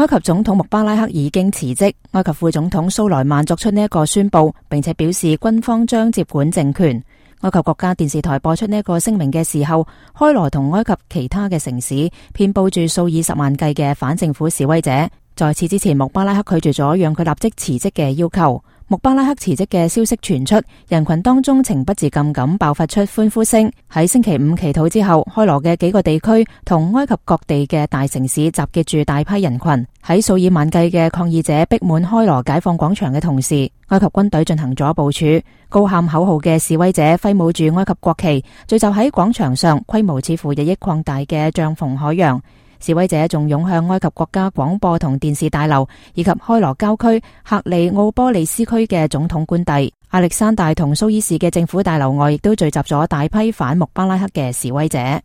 埃及總統穆巴拉克已經辭職，埃及副總統蘇萊曼作出呢一個宣布，並且表示軍方將接管政權。埃及國家電視台播出呢一個聲明嘅時候，開羅同埃及其他嘅城市遍佈住數以十萬計嘅反政府示威者。在此之前，穆巴拉克拒絕咗讓佢立即辭職嘅要求。穆巴拉克辭職嘅消息傳出，人群當中情不自禁咁爆發出歡呼聲。喺星期五祈禱之後，開羅嘅幾個地區同埃及各地嘅大城市集結住大批人群。喺數以萬計嘅抗議者逼滿開羅解放廣場嘅同時，埃及軍隊進行咗部署。高喊口號嘅示威者揮舞住埃及國旗，聚集喺廣場上，規模似乎日益擴大嘅帳篷海洋。示威者仲湧向埃及國家廣播同電視大樓，以及開羅郊區克里奧波利斯區嘅總統官邸。亞歷山大同蘇伊士嘅政府大樓外，亦都聚集咗大批反穆巴拉克嘅示威者。